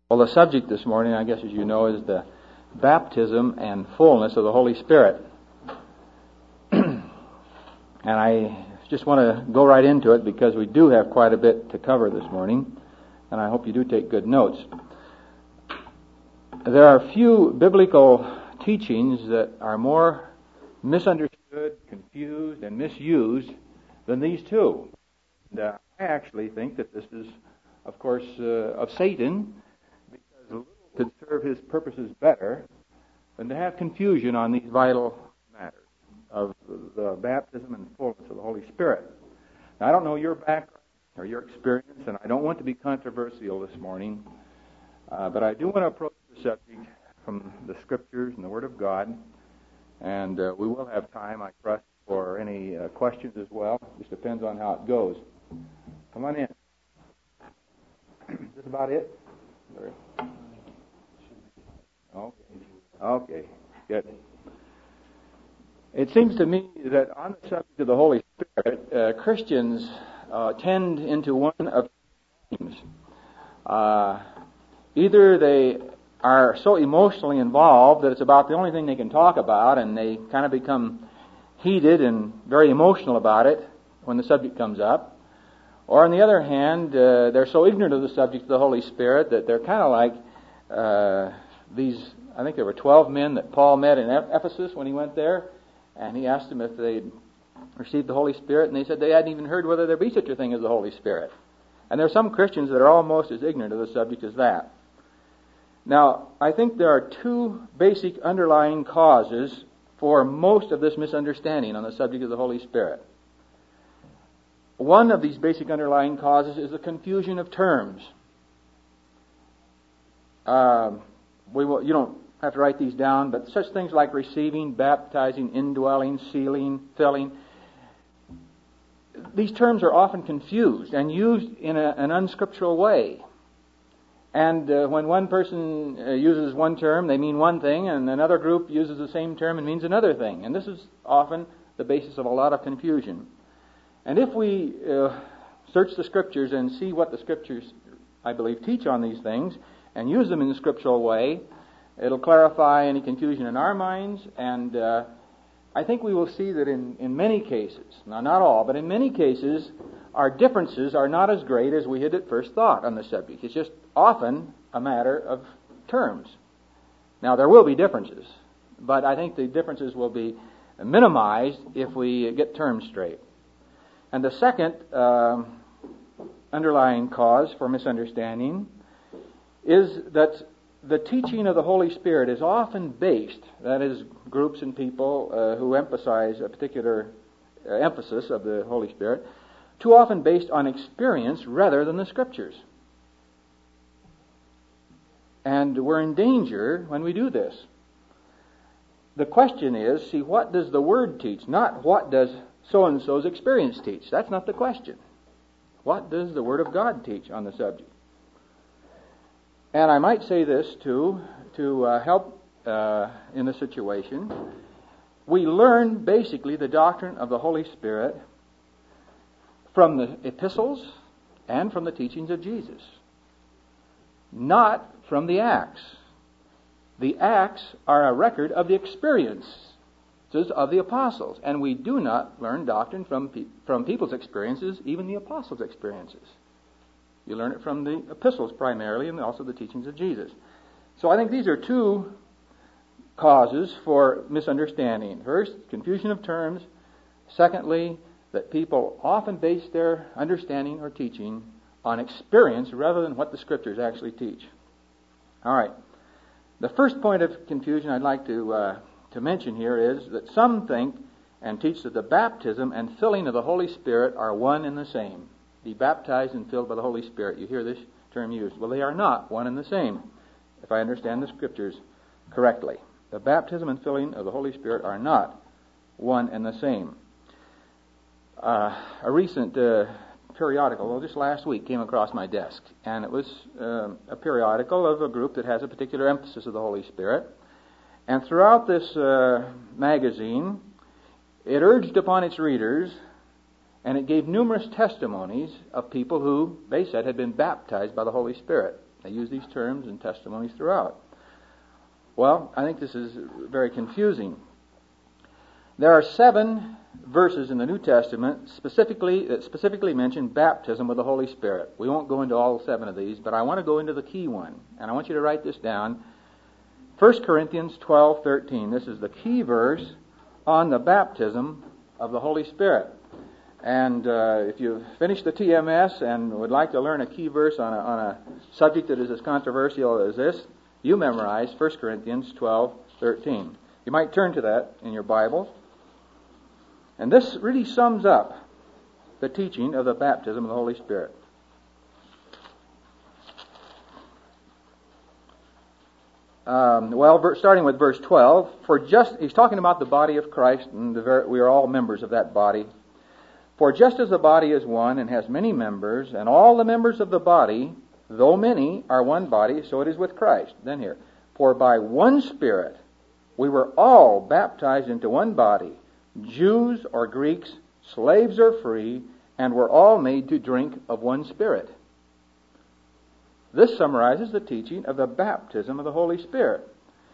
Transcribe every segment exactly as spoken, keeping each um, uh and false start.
Well, the subject this morning, I guess as you know, is the baptism and fullness of the Holy Spirit. And I just want to go right into it because we do have quite a bit to cover this morning, and I hope you do take good notes. There are few biblical teachings that are more misunderstood, confused, and misused than these two. And, uh, I actually think that this is, of course, uh, of Satan, because little could serve his purposes better than to have confusion on these vital matters of the baptism and fullness of the Holy Spirit. Now, I don't know your background or your experience, and I don't want to be controversial this morning, uh, but I do want to approach the subject from the Scriptures and the Word of God, and uh, we will have time, I trust, for any uh, questions as well. Just depends on how it goes. Come on in. Is this about it? Okay. Okay. Good. It seems to me that on the subject of the Holy Spirit, uh, Christians uh, tend into one of two things. Uh, either they are so emotionally involved that it's about the only thing they can talk about, and they kind of become heated and very emotional about it when the subject comes up. Or on the other hand, uh, they're so ignorant of the subject of the Holy Spirit that they're kind of like uh, these, I think there were twelve men that Paul met in Ephesus when he went there, and he asked them if they'd received the Holy Spirit, and they said they hadn't even heard whether there be such a thing as the Holy Spirit. And there are some Christians that are almost as ignorant of the subject as that. Now, I think there are two basic underlying causes for most of this misunderstanding on the subject of the Holy Spirit. One of these basic underlying causes is the confusion of terms. Um, we will, you don't have to write these down, but such things like receiving, baptizing, indwelling, sealing, filling, these terms are often confused and used in a, an unscriptural way. And uh, when one person uh, uses one term, they mean one thing, and another group uses the same term and means another thing. And this is often the basis of a lot of confusion. And if we uh, search the Scriptures and see what the Scriptures, I believe, teach on these things and use them in a scriptural way, it'll clarify any confusion in our minds. And uh, I think we will see that in, in many cases, now not all, but in many cases, our differences are not as great as we had at first thought on the subject. It's just often a matter of terms. Now, there will be differences, but I think the differences will be minimized if we get terms straight. And the second uh, underlying cause for misunderstanding is that the teaching of the Holy Spirit is often based, that is, groups and people uh, who emphasize a particular uh, emphasis of the Holy Spirit, too often based on experience rather than the Scriptures. And we're in danger when we do this. The question is, see, what does the Word teach? Not what does so-and-so's experience teach. That's not the question. What does the Word of God teach on the subject? And I might say this, too, to uh, help uh, in the situation. We learn, basically, the doctrine of the Holy Spirit from the epistles and from the teachings of Jesus, not from the Acts. The Acts are a record of the experiences of the apostles, and we do not learn doctrine from pe- from people's experiences, even the apostles' experiences. You learn it from the epistles primarily, and also the teachings of Jesus. So I think these are two causes for misunderstanding. First, confusion of terms. Secondly, that people often base their understanding or teaching on experience rather than what the Scriptures actually teach. All right. The first point of confusion I'd like to uh, to mention here is that some think and teach that the baptism and filling of the Holy Spirit are one and the same. Be baptized and filled by the Holy Spirit. You hear this term used. Well, they are not one and the same, if I understand the Scriptures correctly. The baptism and filling of the Holy Spirit are not one and the same. Uh, a recent uh, periodical, well, just last week, came across my desk, and it was uh, a periodical of a group that has a particular emphasis of the Holy Spirit. And throughout this uh, magazine, it urged upon its readers, and it gave numerous testimonies of people who, they said, had been baptized by the Holy Spirit. They use these terms and testimonies throughout. Well, I think this is very confusing. There are seven verses in the New Testament specifically that specifically mention baptism with the Holy Spirit. We won't go into all seven of these, but I want to go into the key one, and I want you to write this down. First Corinthians twelve thirteen. This is the key verse on the baptism of the Holy Spirit. And uh, if you've finished the T M S and would like to learn a key verse on a, on a subject that is as controversial as this, you memorize First Corinthians twelve thirteen. You might turn to that in your Bible. And this really sums up the teaching of the baptism of the Holy Spirit. Um, well, starting with verse twelve, for just he's talking about the body of Christ, and the ver- we are all members of that body. For just as the body is one and has many members, and all the members of the body, though many, are one body, so it is with Christ. Then here, for by one Spirit we were all baptized into one body, Jews or Greeks, slaves or free, and were all made to drink of one Spirit. This summarizes the teaching of the baptism of the Holy Spirit.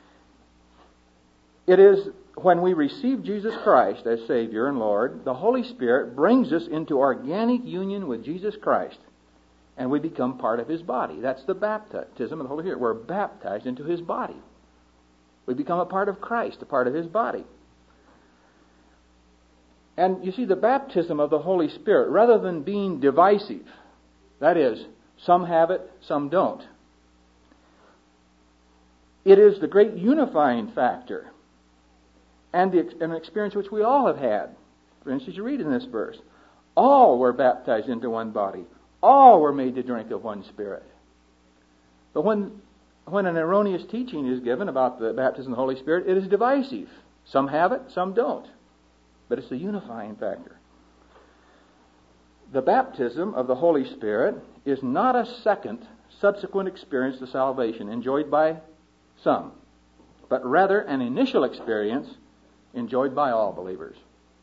It is when we receive Jesus Christ as Savior and Lord, the Holy Spirit brings us into organic union with Jesus Christ, and we become part of His body. That's the baptism of the Holy Spirit. We're baptized into His body. We become a part of Christ, a part of His body. And you see, the baptism of the Holy Spirit, rather than being divisive, that is, some have it, some don't, it is the great unifying factor and the, an experience which we all have had. For instance, you read in this verse, all were baptized into one body. All were made to drink of one Spirit. But when, when an erroneous teaching is given about the baptism of the Holy Spirit, it is divisive. Some have it, some don't. But it's a unifying factor. The baptism of the Holy Spirit is not a second, subsequent experience to salvation enjoyed by some, but rather an initial experience enjoyed by all believers.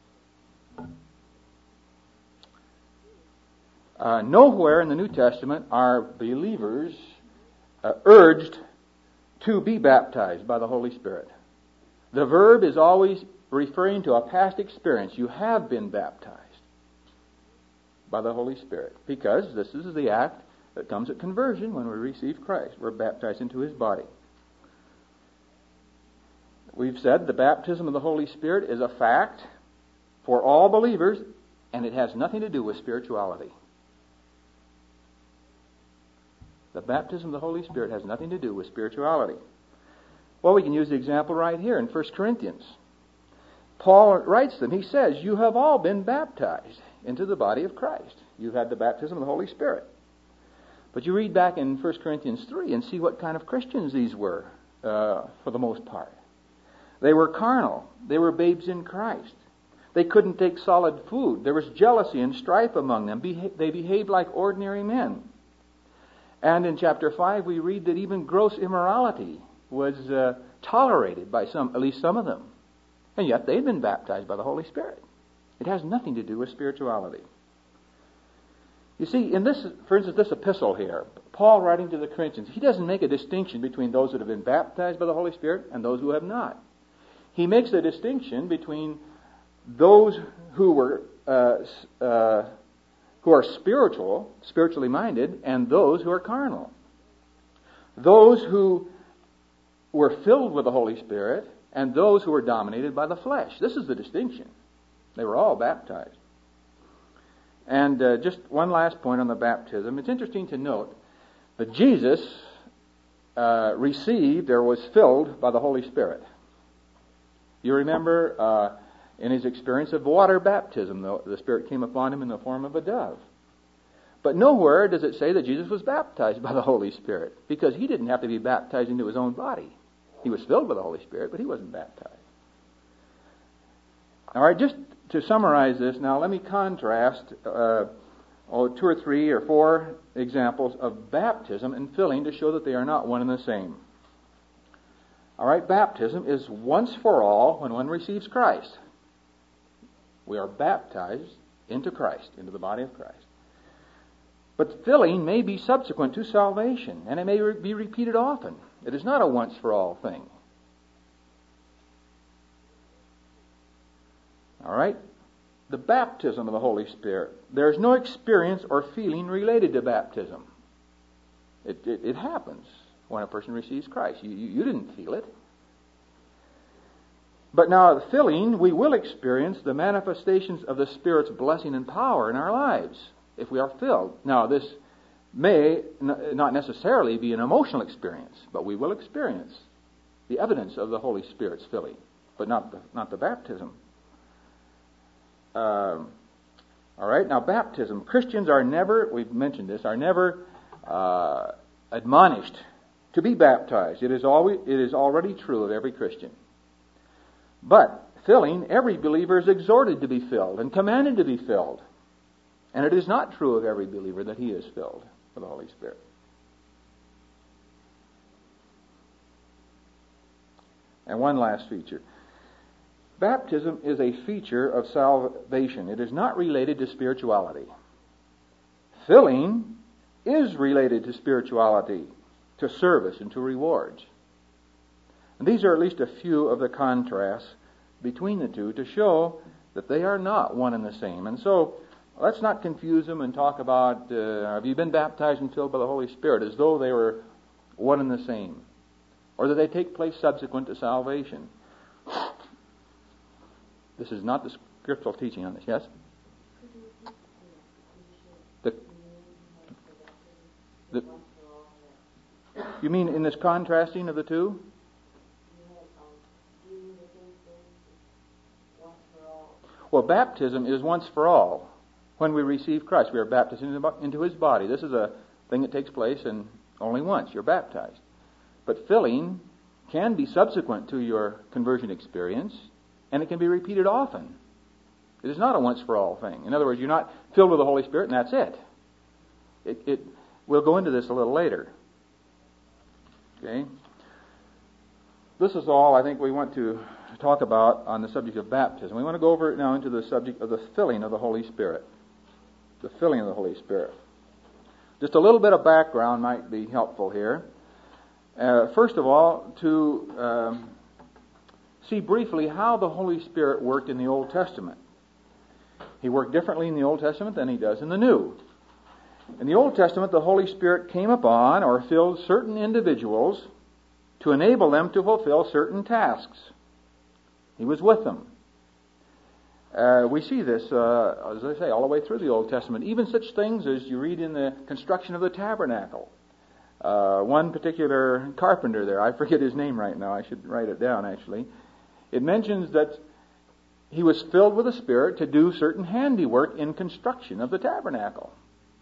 Uh, nowhere in the New Testament are believers uh, urged to be baptized by the Holy Spirit. The verb is always referring to a past experience. You have been baptized by the Holy Spirit, because this is the act that comes at conversion when we receive Christ. We're baptized into His body. We've said the baptism of the Holy Spirit is a fact for all believers, and it has nothing to do with spirituality. The baptism of the Holy Spirit has nothing to do with spirituality. Well, we can use the example right here in First Corinthians. Paul writes them. He says, you have all been baptized into the body of Christ. You've had the baptism of the Holy Spirit. But you read back in First Corinthians three and see what kind of Christians these were, uh, for the most part. They were carnal. They were babes in Christ. They couldn't take solid food. There was jealousy and strife among them. Beha- they behaved like ordinary men. And in chapter five, we read that even gross immorality was uh, tolerated by some, at least some of them. And yet they'd been baptized by the Holy Spirit. It has nothing to do with spirituality. You see, in this, for instance, this epistle here, Paul writing to the Corinthians, he doesn't make a distinction between those that have been baptized by the Holy Spirit and those who have not. He makes a distinction between those who were uh, uh, who are spiritual, spiritually minded, and those who are carnal. Those who were filled with the Holy Spirit and those who were dominated by the flesh. This is the distinction. They were all baptized. And uh, just one last point on the baptism. It's interesting to note that Jesus uh, received or was filled by the Holy Spirit. You remember uh, in his experience of water baptism, the, the Spirit came upon him in the form of a dove. But nowhere does it say that Jesus was baptized by the Holy Spirit, because he didn't have to be baptized into his own body. He was filled with the Holy Spirit, but he wasn't baptized. All right, just to summarize this now, let me contrast uh, oh, two or three or four examples of baptism and filling to show that they are not one and the same. All right, baptism is once for all when one receives Christ. We are baptized into Christ, into the body of Christ. But filling may be subsequent to salvation, and it may re- be repeated often. It is not a once-for-all thing. All right? The baptism of the Holy Spirit. There's no experience or feeling related to baptism. It, it, it happens when a person receives Christ. You, you, you didn't feel it. But now, the filling, we will experience the manifestations of the Spirit's blessing and power in our lives if we are filled. Now, this may n- not necessarily be an emotional experience, but we will experience the evidence of the Holy Spirit's filling, but not the, not the baptism. Um, all right, now baptism. Christians are never, we've mentioned this, are never uh, admonished to be baptized. It is always, it is already true of every Christian. But filling, every believer is exhorted to be filled and commanded to be filled. And it is not true of every believer that he is filled with the Holy Spirit. And one last feature. Baptism is a feature of salvation. It is not related to spirituality. Filling is related to spirituality, to service, and to rewards. And these are at least a few of the contrasts between the two to show that they are not one and the same. And so, let's not confuse them and talk about, uh, have you been baptized and filled by the Holy Spirit, as though they were one and the same, or that they take place subsequent to salvation. This is not the scriptural teaching on this, yes? The, the, you mean in this contrasting of the two? Well, baptism is once for all. When we receive Christ, we are baptized into His body. This is a thing that takes place and only once. You're baptized. But filling can be subsequent to your conversion experience, and it can be repeated often. It is not a once-for-all thing. In other words, you're not filled with the Holy Spirit and that's it. It, it. We'll go into this a little later. Okay? This is all I think we want to talk about on the subject of baptism. We want to go over now into the subject of the filling of the Holy Spirit. The filling of the Holy Spirit. Just a little bit of background might be helpful here. Uh, first of all, to um, see briefly how the Holy Spirit worked in the Old Testament. He worked differently in the Old Testament than He does in the New. In the Old Testament, the Holy Spirit came upon or filled certain individuals to enable them to fulfill certain tasks. He was with them. Uh, we see this, uh, as I say, all the way through the Old Testament. Even such things as you read in the construction of the tabernacle. Uh, one particular carpenter there, I forget his name right now, I should write it down actually. It mentions that he was filled with the Spirit to do certain handiwork in construction of the tabernacle.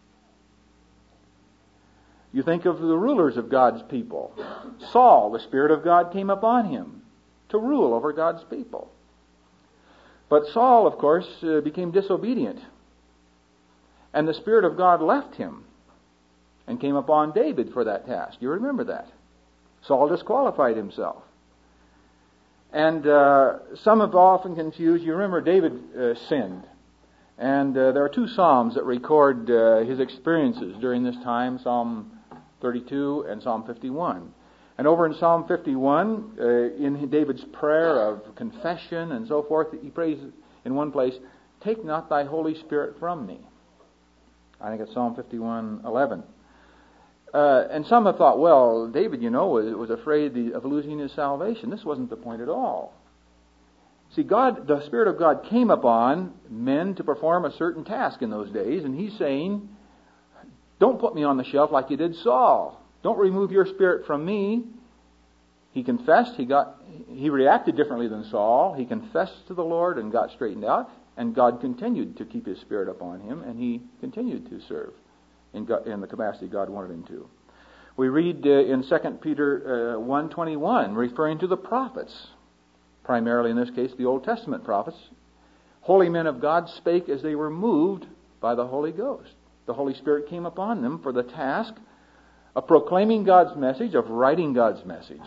You think of the rulers of God's people. Saul, the Spirit of God came upon him to rule over God's people. But Saul, of course, uh, became disobedient. And the Spirit of God left him and came upon David for that task. You remember that. Saul disqualified himself. And uh, some have often confused. You remember David uh, sinned. And uh, there are two Psalms that record uh, his experiences during this time, Psalm thirty-two and Psalm fifty-one. And over in Psalm fifty-one, uh, in David's prayer of confession and so forth, he prays in one place, "Take not thy Holy Spirit from me." I think it's Psalm fifty-one eleven. Uh, and some have thought, well, David, you know, was, was afraid the, of losing his salvation. This wasn't the point at all. See, God, the Spirit of God came upon men to perform a certain task in those days, and He's saying, don't put me on the shelf like you did Saul. Don't remove your Spirit from me. He confessed. He got. He reacted differently than Saul. He confessed to the Lord and got straightened out, and God continued to keep His Spirit upon him, and he continued to serve in, God, in the capacity God wanted him to. We read uh, in Second Peter uh, one twenty-one, referring to the prophets, primarily in this case the Old Testament prophets. Holy men of God spake as they were moved by the Holy Ghost. The Holy Spirit came upon them for the task of proclaiming God's message, of writing God's message.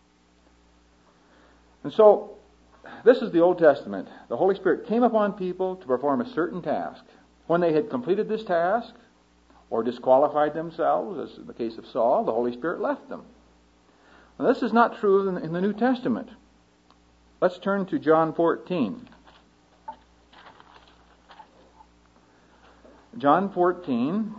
And so, this is the Old Testament. The Holy Spirit came upon people to perform a certain task. When they had completed this task, or disqualified themselves, as in the case of Saul, the Holy Spirit left them. Now, this is not true in, in the New Testament. Let's turn to John fourteen. John fourteen,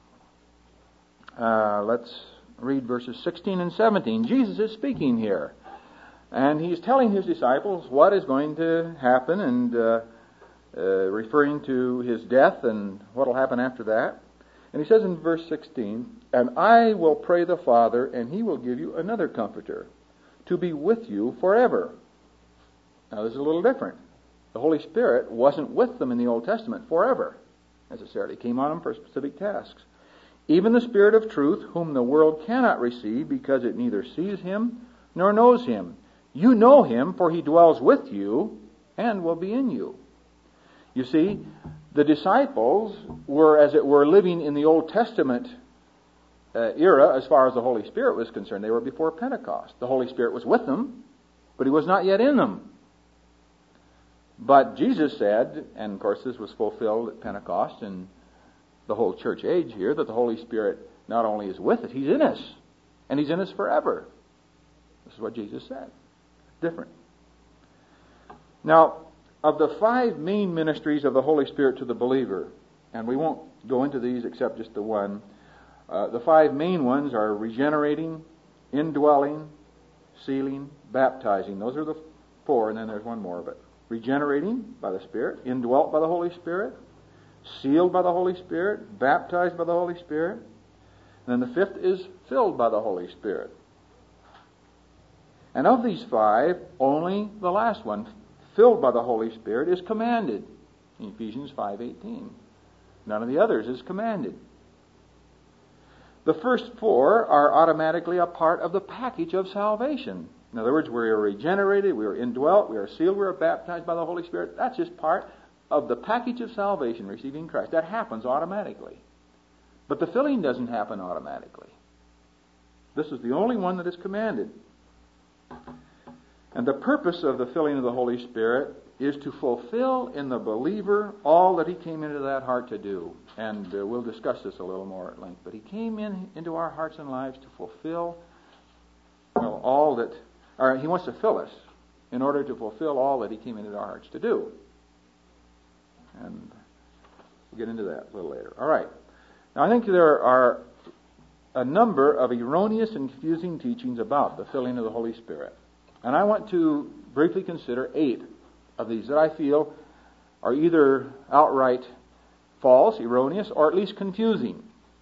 uh, let's read verses sixteen and seventeen. Jesus is speaking here, and he's telling his disciples what is going to happen, and uh, uh, referring to his death and what will happen after that. And he says in verse sixteen, "And I will pray the Father, and he will give you another Comforter, to be with you forever." Now this is a little different. The Holy Spirit wasn't with them in the Old Testament forever, necessarily. He came on them for specific tasks. "Even the Spirit of truth, whom the world cannot receive, because it neither sees him nor knows him. You know him, for he dwells with you and will be in you." You see, the disciples were, as it were, living in the Old Testament uh, era as far as the Holy Spirit was concerned. They were before Pentecost. The Holy Spirit was with them, but he was not yet in them. But Jesus said, and of course this was fulfilled at Pentecost and the whole church age here, that the Holy Spirit not only is with us, he's in us. And he's in us forever. This is what Jesus said. Different. Now, of the five main ministries of the Holy Spirit to the believer, and we won't go into these except just the one, uh, the five main ones are regenerating, indwelling, sealing, baptizing. Those are the four, and then there's one more, but regenerating by the Spirit, indwelt by the Holy Spirit, sealed by the Holy Spirit, baptized by the Holy Spirit. And then the fifth is filled by the Holy Spirit. And of these five, only the last one, filled by the Holy Spirit, is commanded in Ephesians five eighteen. None of the others is commanded. The first four are automatically a part of the package of salvation. In other words, we are regenerated, we are indwelt, we are sealed, we are baptized by the Holy Spirit. That's just part of the package of salvation, receiving Christ. That happens automatically. But the filling doesn't happen automatically. This is the only one that is commanded. And the purpose of the filling of the Holy Spirit is to fulfill in the believer all that he came into that heart to do. And uh, we'll discuss this a little more at length. But he came in into our hearts and lives to fulfill well, all that... Or he wants to fill us in order to fulfill all that he came into our hearts to do. And we'll get into that a little later. All right. Now, I think there are a number of erroneous and confusing teachings about the filling of the Holy Spirit. And I want to briefly consider eight of these that I feel are either outright false, erroneous, or at least confusing.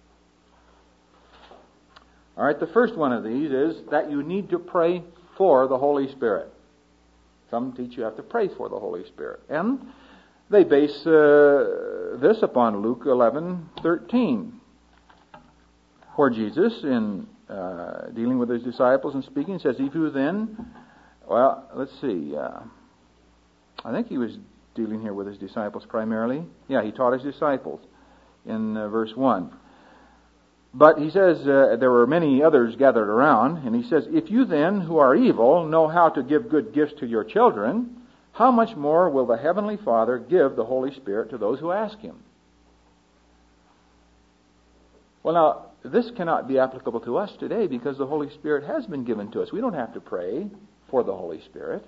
All right, the first one of these is that you need to pray for the Holy Spirit. Some teach you have to pray for the Holy Spirit. And they base uh, this upon Luke eleven thirteen, where Jesus, in uh, dealing with his disciples and speaking, says, "If you then..." Well, let's see. Uh, I think he was dealing here with his disciples primarily. Yeah, he taught his disciples in uh, verse one. But he says uh, there were many others gathered around, and he says, "If you then, who are evil, know how to give good gifts to your children, how much more will the Heavenly Father give the Holy Spirit to those who ask Him?" Well, now, this cannot be applicable to us today because the Holy Spirit has been given to us. We don't have to pray for the Holy Spirit.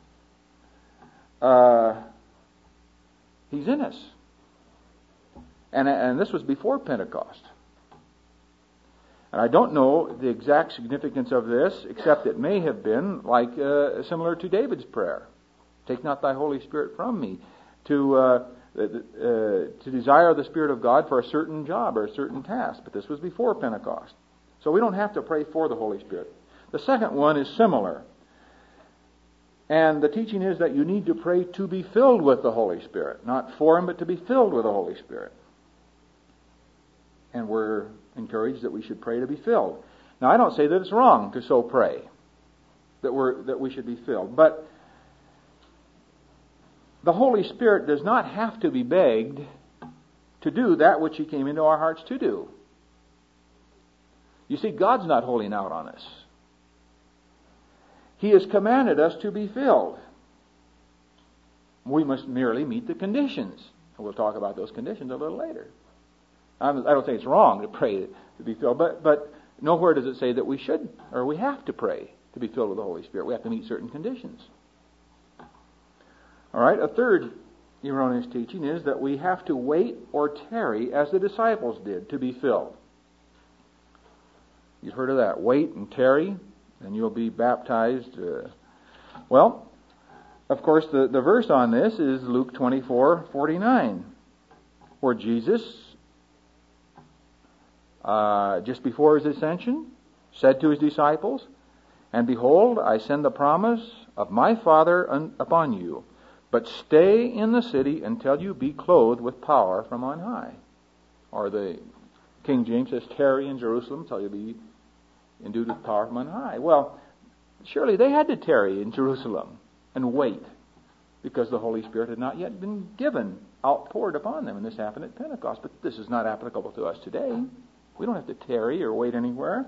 Uh, he's in us. And, and this was before Pentecost. And I don't know the exact significance of this, except it may have been like uh, similar to David's prayer. "Take not thy Holy Spirit from me." To uh, uh, to desire the Spirit of God for a certain job or a certain task. But this was before Pentecost. So we don't have to pray for the Holy Spirit. The second one is similar. And the teaching is that you need to pray to be filled with the Holy Spirit. Not for Him, but to be filled with the Holy Spirit. And we're encouraged that we should pray to be filled. Now, I don't say that it's wrong to so pray, that we're that we should be filled. But the Holy Spirit does not have to be begged to do that which He came into our hearts to do. You see, God's not holding out on us. He has commanded us to be filled. We must merely meet the conditions. And we'll talk about those conditions a little later. I'm, I don't say it's wrong to pray to be filled, but, but nowhere does it say that we should or we have to pray to be filled with the Holy Spirit. We have to meet certain conditions. All right, a third erroneous teaching is that we have to wait or tarry as the disciples did to be filled. You've heard of that. Wait and tarry, and you'll be baptized. Uh, well, of course, the, the verse on this is Luke twenty-four forty-nine, where Jesus, uh, just before his ascension, said to his disciples, "And behold, I send the promise of my Father un- upon you, but stay in the city until you be clothed with power from on high." Or the King James says, "Tarry in Jerusalem till you be endued with power from on high." Well, surely they had to tarry in Jerusalem and wait, because the Holy Spirit had not yet been given, outpoured upon them, and this happened at Pentecost. But this is not applicable to us today. We don't have to tarry or wait anywhere.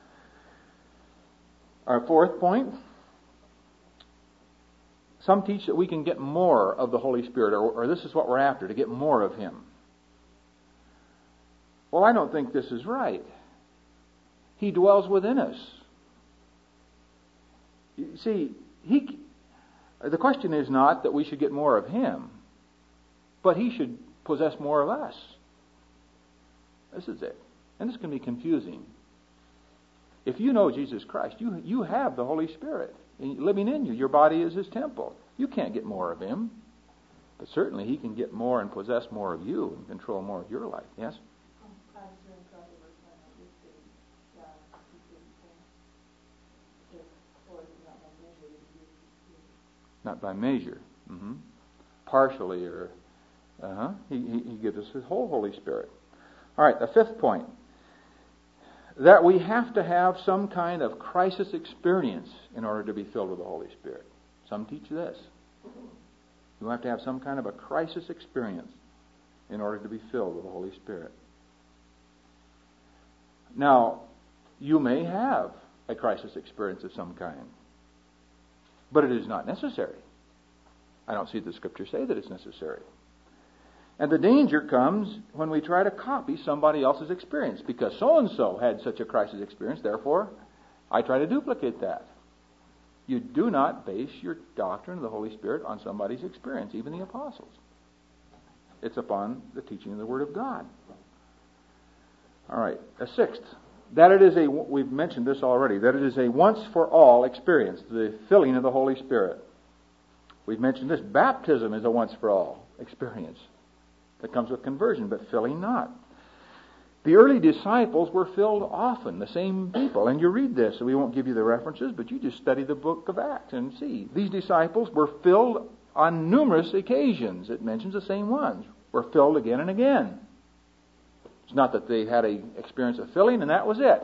Our fourth point, some teach that we can get more of the Holy Spirit, or, or this is what we're after, to get more of Him. Well, I don't think this is right. He dwells within us. You see, he, the question is not that we should get more of Him, but He should possess more of us. This is it. And this can be confusing. If you know Jesus Christ, you, you have the Holy Spirit living in you. Your body is His temple. You can't get more of Him, but certainly He can get more and possess more of you and control more of your life. Yes? Not by measure. Mm-hmm. Partially, or uh-huh. he, he, he gives us His whole Holy Spirit. All right, the fifth point, that we have to have some kind of crisis experience in order to be filled with the Holy Spirit. Some teach this. You have to have some kind of a crisis experience in order to be filled with the Holy Spirit. Now, you may have a crisis experience of some kind, but it is not necessary. I don't see the Scripture say that it's necessary. And the danger comes when we try to copy somebody else's experience. Because so-and-so had such a crisis experience, therefore, I try to duplicate that. You do not base your doctrine of the Holy Spirit on somebody's experience, even the apostles. It's upon the teaching of the Word of God. All right, a sixth. That it is a, we've mentioned this already, that it is a once-for-all experience, the filling of the Holy Spirit. We've mentioned this. Baptism is a once-for-all experience that comes with conversion, but filling not. The early disciples were filled often, the same people. And you read this, and we won't give you the references, but you just study the book of Acts and see. These disciples were filled on numerous occasions. It mentions the same ones. Were filled again and again. It's not that they had an experience of filling and that was it.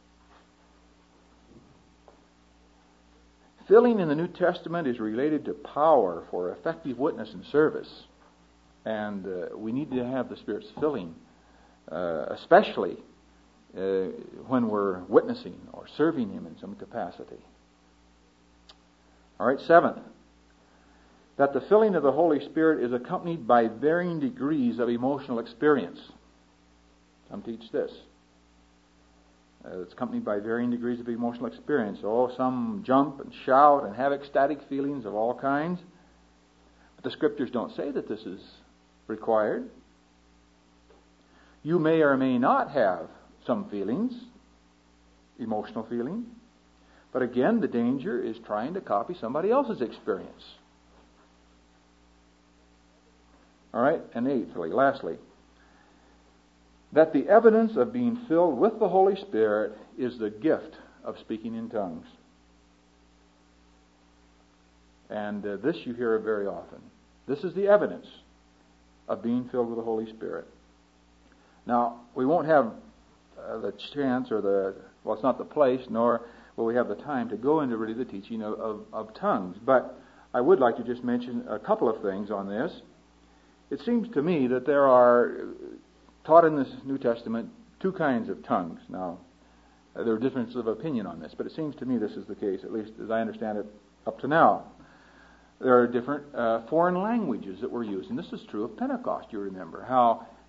Filling in the New Testament is related to power for effective witness and service. And uh, we need to have the Spirit's filling, uh, especially uh, when we're witnessing or serving Him in some capacity. All right, seventh, that the filling of the Holy Spirit is accompanied by varying degrees of emotional experience. Some teach this. Uh, it's accompanied by varying degrees of emotional experience. Oh, some jump and shout and have ecstatic feelings of all kinds. But the Scriptures don't say that this is required. You may or may not have some feelings, emotional feelings. But again, the danger is trying to copy somebody else's experience. All right, and eighthly, lastly, that the evidence of being filled with the Holy Spirit is the gift of speaking in tongues. And uh, this you hear very often. This is the evidence of being filled with the Holy Spirit. Now, we won't have uh, the chance or the, well, it's not the place, nor will we have the time to go into really the teaching of, of, of tongues. But I would like to just mention a couple of things on this. It seems to me that there are, taught in this New Testament, two kinds of tongues. Now, uh, there are differences of opinion on this, but it seems to me this is the case, at least as I understand it up to now. There are different uh, foreign languages that were used, and this is true of Pentecost. You remember how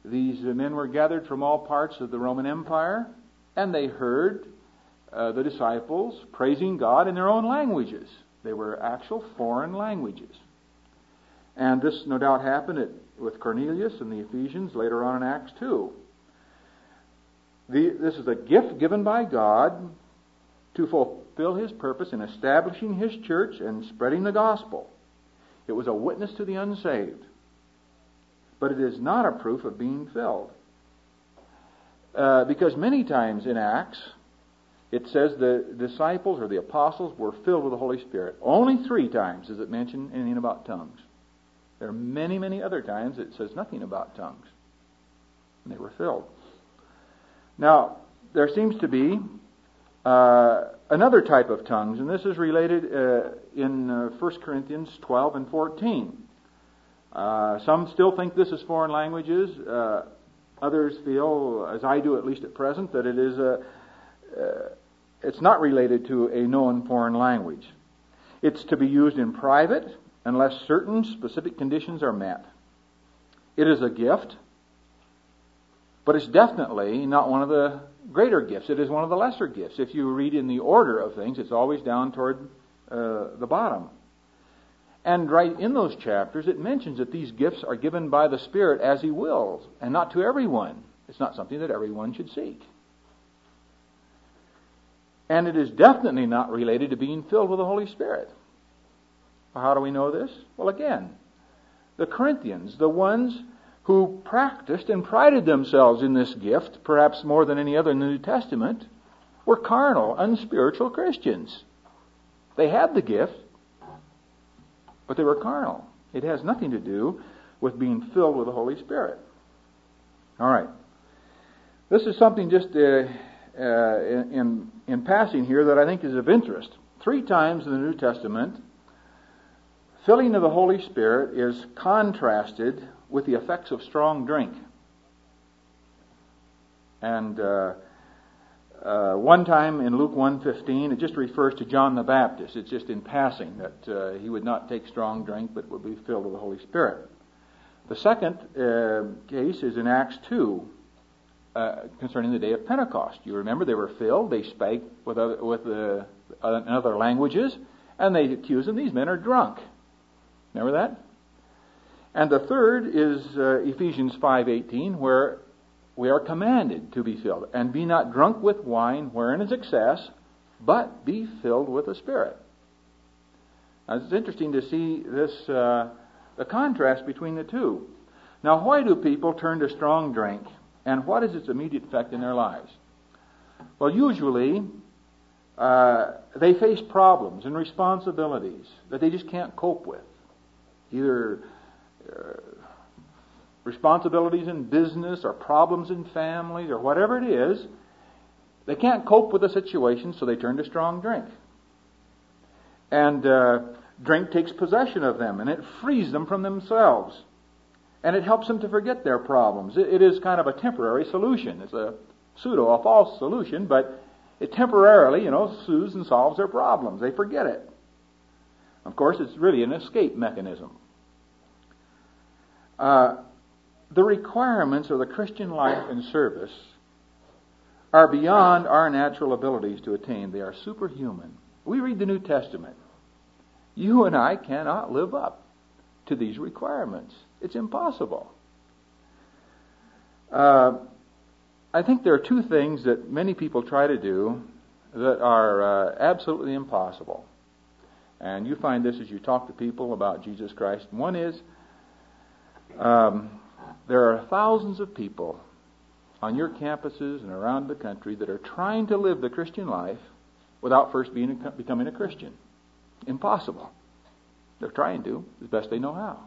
these men were gathered from all parts of the Roman Empire, and they heard uh, the disciples praising God in their own languages. They were actual foreign languages. And this no doubt happened at, with Cornelius and the Ephesians later on in Acts two. The, this is a gift given by God to fulfill His purpose in establishing His church and spreading the gospel. It was a witness to the unsaved. But it is not a proof of being filled. Uh, because many times in Acts, it says the disciples or the apostles were filled with the Holy Spirit. Only three times does it mention anything about tongues. There are many, many other times it says nothing about tongues. And they were filled. Now, there seems to be uh, another type of tongues, and this is related uh, in uh, First Corinthians twelve and fourteen. Uh, some still think this is foreign languages. Uh, others feel, as I do at least at present, that it is a, uh, it's not related to a known foreign language. It's to be used in private unless certain specific conditions are met. It is a gift, but it's definitely not one of the greater gifts. It is one of the lesser gifts. If you read in the order of things, it's always down toward uh, the bottom. And right in those chapters, it mentions that these gifts are given by the Spirit as He wills, and not to everyone. It's not something that everyone should seek. And it is definitely not related to being filled with the Holy Spirit. How do we know this? Well, again, the Corinthians, the ones who practiced and prided themselves in this gift, perhaps more than any other in the New Testament, were carnal, unspiritual Christians. They had the gift, but they were carnal. It has nothing to do with being filled with the Holy Spirit. All right. This is something just uh, uh, in, in passing here that I think is of interest. Three times in the New Testament, filling of the Holy Spirit is contrasted with the effects of strong drink. And uh, uh, one time in Luke one fifteen, it just refers to John the Baptist. It's just in passing that uh, he would not take strong drink, but would be filled with the Holy Spirit. The second uh, case is in Acts two, uh, concerning the day of Pentecost. You remember they were filled, they spake with other, with uh, in other languages, and they accused them, these men are drunk. Remember that? And the third is uh, Ephesians five eighteen, where we are commanded to be filled. And be not drunk with wine, wherein is excess, but be filled with the Spirit. Now, it's interesting to see this, uh, the contrast between the two. Now, why do people turn to strong drink, and what is its immediate effect in their lives? Well, usually, uh, they face problems and responsibilities that they just can't cope with. Either uh, responsibilities in business or problems in families or whatever it is, they can't cope with the situation, so they turn to strong drink. And uh, drink takes possession of them, and it frees them from themselves. And it helps them to forget their problems. It, it is kind of a temporary solution. It's a pseudo, a false solution, but it temporarily, you know, soothes and solves their problems. They forget it. Of course, it's really an escape mechanism. Uh, the requirements of the Christian life and service are beyond our natural abilities to attain. They are superhuman. We read the New Testament. You and I cannot live up to these requirements. It's impossible. Uh, I think there are two things that many people try to do that are uh, absolutely impossible. And you find this as you talk to people about Jesus Christ. One is, um, there are thousands of people on your campuses and around the country that are trying to live the Christian life without first being a, becoming a Christian. Impossible. They're trying to, as best they know how.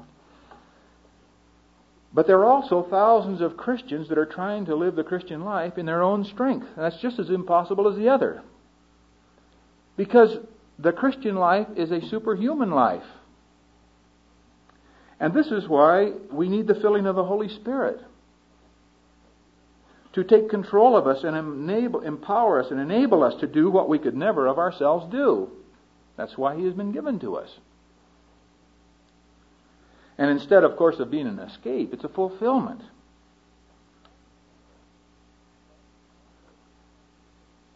But there are also thousands of Christians that are trying to live the Christian life in their own strength. And that's just as impossible as the other. Because the Christian life is a superhuman life. And this is why we need the filling of the Holy Spirit to take control of us and enable, empower us and enable us to do what we could never of ourselves do. That's why He has been given to us. And instead, of course, of being an escape, it's a fulfillment.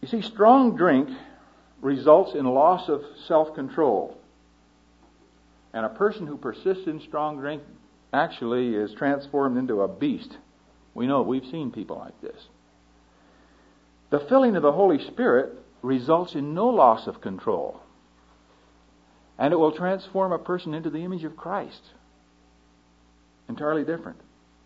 You see, strong drink results in loss of self-control. And a person who persists in strong drink actually is transformed into a beast. We know, we've seen people like this. The filling of the Holy Spirit results in no loss of control. And it will transform a person into the image of Christ. Entirely different.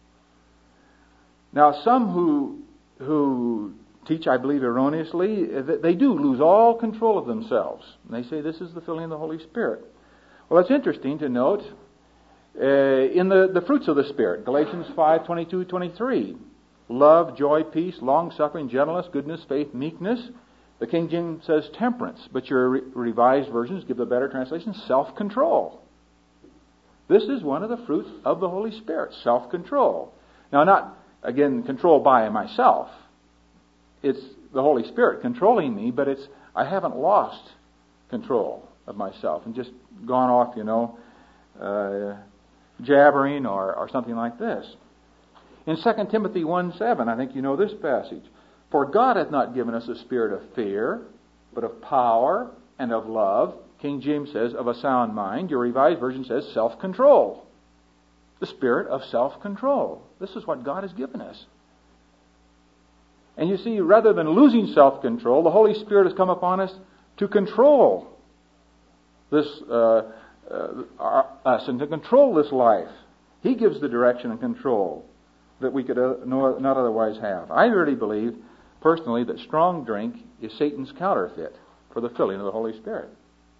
Now, some who who teach, I believe erroneously, they do lose all control of themselves. And they say this is the filling of the Holy Spirit. Well, it's interesting to note uh, in the, the fruits of the Spirit, Galatians five, twenty-two, twenty-three, love, joy, peace, long-suffering, gentleness, goodness, faith, meekness. The King James says temperance, but your re- revised versions give the better translation, self-control. This is one of the fruits of the Holy Spirit, self-control. Now, not, again, control by myself. It's the Holy Spirit controlling me, but it's I haven't lost control of myself and just gone off, you know, uh, jabbering or, or something like this. In Second Timothy one seven, I think you know this passage. For God hath not given us a spirit of fear, but of power and of love. King James says, of a sound mind. Your Revised Version says, self-control. The spirit of self-control. This is what God has given us. And you see, rather than losing self-control, the Holy Spirit has come upon us to control this uh, uh, our, us and to control this life. He gives the direction and control that we could uh, no, not otherwise have. I really believe, personally, that strong drink is Satan's counterfeit for the filling of the Holy Spirit.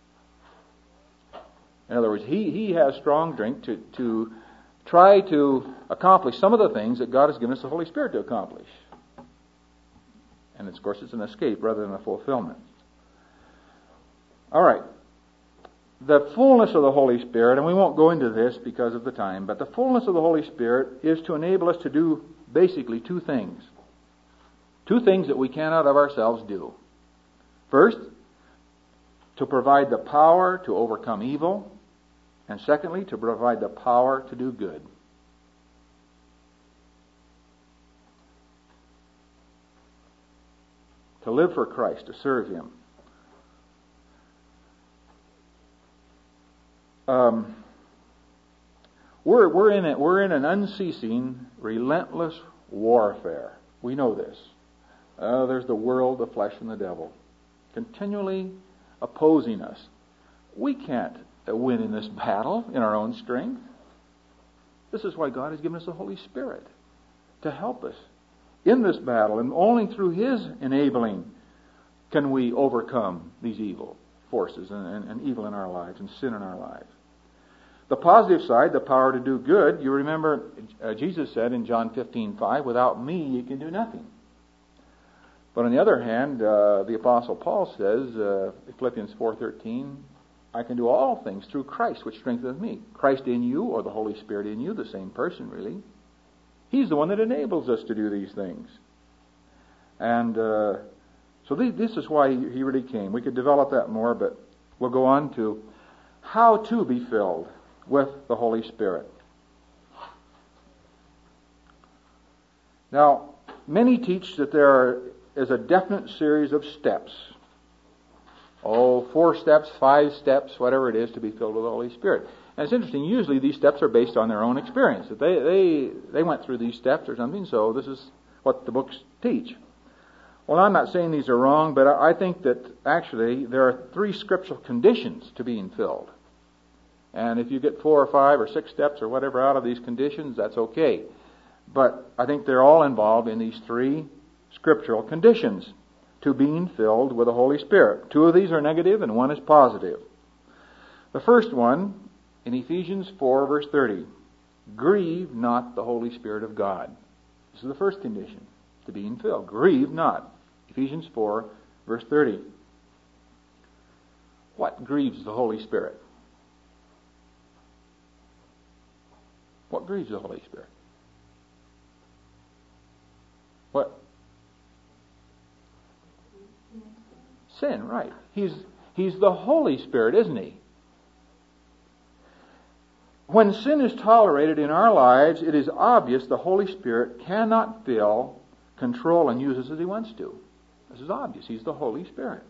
In other words, he, he has strong drink to, to try to accomplish some of the things that God has given us the Holy Spirit to accomplish. And of course, it's an escape rather than a fulfillment. All right. The fullness of the Holy Spirit, and we won't go into this because of the time, but the fullness of the Holy Spirit is to enable us to do basically two things. Two things that we cannot of ourselves do. First, to provide the power to overcome evil, and secondly, to provide the power to do good. To live for Christ, to serve Him. Um, we're we're in it. We're in an unceasing, relentless warfare. We know this. Uh, there's the world, the flesh, and the devil, continually opposing us. We can't win in this battle in our own strength. This is why God has given us the Holy Spirit to help us in this battle, and only through His enabling can we overcome these evil forces and, and, and evil in our lives and sin in our lives. The positive side, the power to do good, you remember uh, Jesus said in John fifteen five, without me you can do nothing. But on the other hand, uh, the Apostle Paul says, uh, Philippians four thirteen, I can do all things through Christ which strengtheneth me. Christ in you, or the Holy Spirit in you, the same person really. He's the one that enables us to do these things. And uh, so th- this is why he really came. We could develop that more, but we'll go on to how to be filled with the Holy Spirit. Now, many teach that there is a definite series of steps. Oh, four steps, five steps, whatever it is to be filled with the Holy Spirit. And it's interesting, usually these steps are based on their own experience. That they, they, they went through these steps or something, so this is what the books teach. Well, I'm not saying these are wrong, but I think that actually there are three scriptural conditions to being filled. And if you get four or five or six steps or whatever out of these conditions, that's okay. But I think they're all involved in these three scriptural conditions to being filled with the Holy Spirit. Two of these are negative and one is positive. The first one, in Ephesians four, verse thirty, grieve not the Holy Spirit of God. This is the first condition to being filled. Grieve not. Ephesians four, verse thirty. What grieves the Holy Spirit? What grieves the Holy Spirit? What? Sin, right. He's, he's the Holy Spirit, isn't He? When sin is tolerated in our lives, it is obvious the Holy Spirit cannot fill, control, and use us as He wants to. This is obvious. He's the Holy Spirit.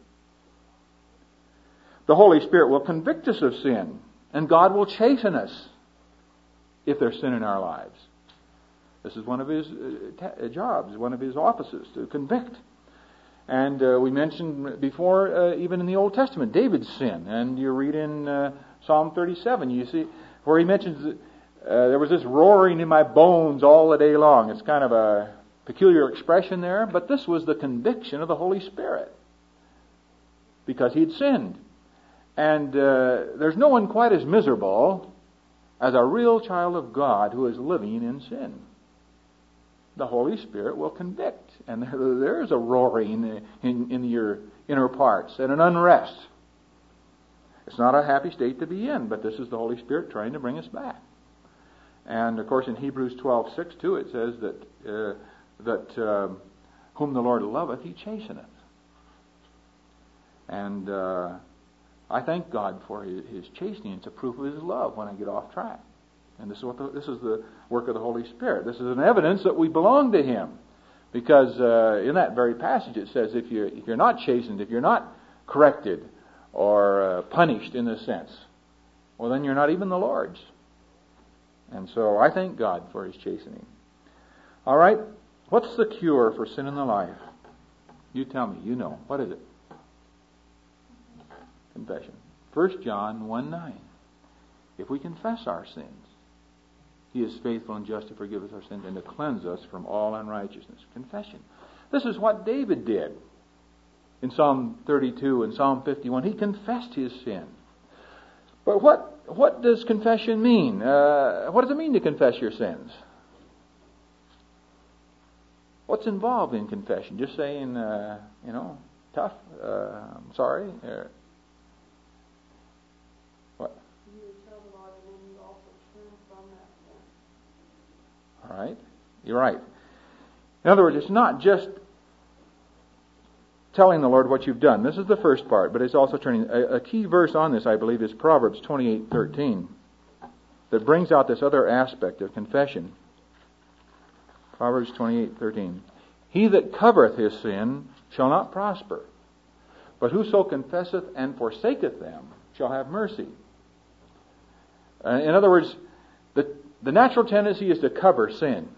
The Holy Spirit will convict us of sin, and God will chasten us if there's sin in our lives. This is one of His uh, jobs, one of His offices, to convict. And uh, we mentioned before, uh, even in the Old Testament, David's sin. And you read in uh, Psalm thirty-seven, you see, where he mentions that, uh, there was this roaring in my bones all the day long. It's kind of a peculiar expression there, but this was the conviction of the Holy Spirit, because he'd sinned. And uh, there's no one quite as miserable as a real child of God who is living in sin. The Holy Spirit will convict, and there, there's a roaring in, in your inner parts and an unrest. It's not a happy state to be in, but this is the Holy Spirit trying to bring us back. And of course, in Hebrews twelve six too, it says that uh, that uh, whom the Lord loveth, He chasteneth. And uh, I thank God for His, his chastening. It's a proof of His love when I get off track. And this is what the, this is the work of the Holy Spirit. This is an evidence that we belong to Him, because uh, in that very passage it says, if you if you're not chastened, if you're not corrected or uh, punished in this sense, well, then you're not even the Lord's. And so I thank God for His chastening. All right, what's the cure for sin in the life? You tell me. You know. What is it? Confession. First John one nine. If we confess our sins, He is faithful and just to forgive us our sins and to cleanse us from all unrighteousness. Confession. This is what David did in Psalm thirty-two and Psalm fifty-one. He confessed his sin. But what what does confession mean? Uh, what does it mean to confess your sins? What's involved in confession? Just saying, uh, you know, tough, uh, I'm sorry. Uh, what? You tell the Lord, and then you also turn from that sin. All right. You're right. In other words, it's not just telling the Lord what you've done. This is the first part, but it's also turning. A, a key verse on this, I believe, is Proverbs twenty-eight thirteen, that brings out this other aspect of confession. Proverbs twenty-eight thirteen. He that covereth his sin shall not prosper, but whoso confesseth and forsaketh them shall have mercy. Uh, in other words, the, the natural tendency is to cover sin.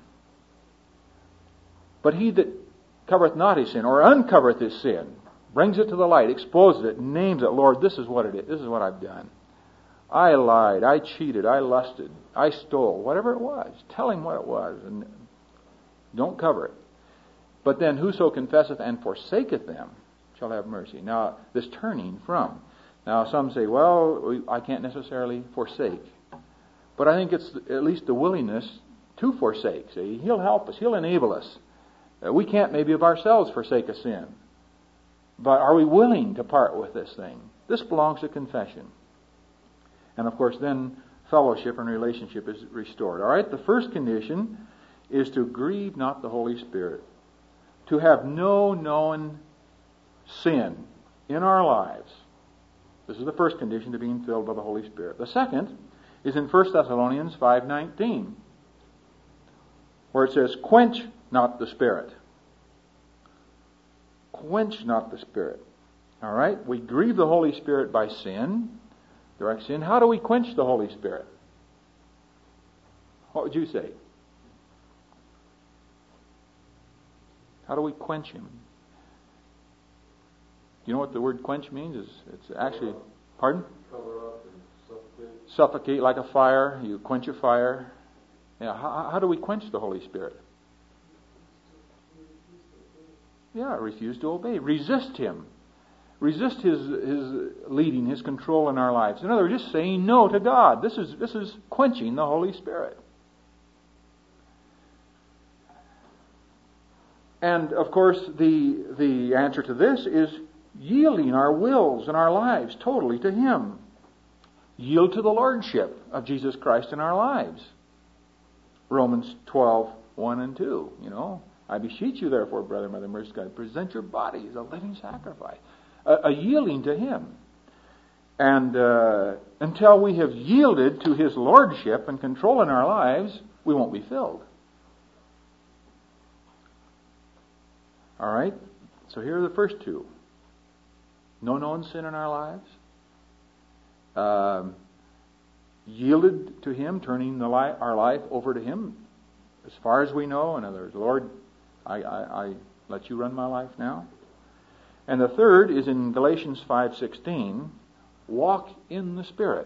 But he that covereth not his sin, or uncovereth his sin, brings it to the light, exposes it, names it, Lord, this is what it is, this is what I've done. I lied, I cheated, I lusted, I stole, whatever it was. Tell Him what it was, and don't cover it. But then whoso confesseth and forsaketh them shall have mercy. Now, this turning from. Now, some say, well, I can't necessarily forsake. But I think it's at least the willingness to forsake. See, He'll help us. He'll enable us. Uh, we can't maybe of ourselves forsake a sin. But are we willing to part with this thing? This belongs to confession. And of course, then fellowship and relationship is restored. All right, the first condition is to grieve not the Holy Spirit. To have no known sin in our lives. This is the first condition to being filled by the Holy Spirit. The second is in First Thessalonians five nineteen, where it says, quench not the Spirit. Quench not the Spirit. All right? We grieve the Holy Spirit by sin, direct sin. How do we quench the Holy Spirit? What would you say? How do we quench Him? You know what the word quench means? It's, it's actually, pardon? Cover up and suffocate. Suffocate like a fire. You quench a fire. Yeah. How, how do we quench the Holy Spirit? Yeah, refuse to obey. Resist Him. Resist His His leading, His control in our lives. In other words, just saying no to God. This is this is quenching the Holy Spirit. And of course, the the answer to this is yielding our wills and our lives totally to Him. Yield to the Lordship of Jesus Christ in our lives. Romans twelve, one and two, you know. I beseech you, therefore, brethren, by the mercy of God, present your body as a living sacrifice. A, a yielding to Him. And uh, until we have yielded to His Lordship and control in our lives, we won't be filled. All right? So here are the first two. No known sin in our lives. Um, yielded to Him, turning the li- our life over to Him as far as we know. In other words, Lord, I, I, I let you run my life now. And the third is in Galatians five sixteen, walk in the Spirit.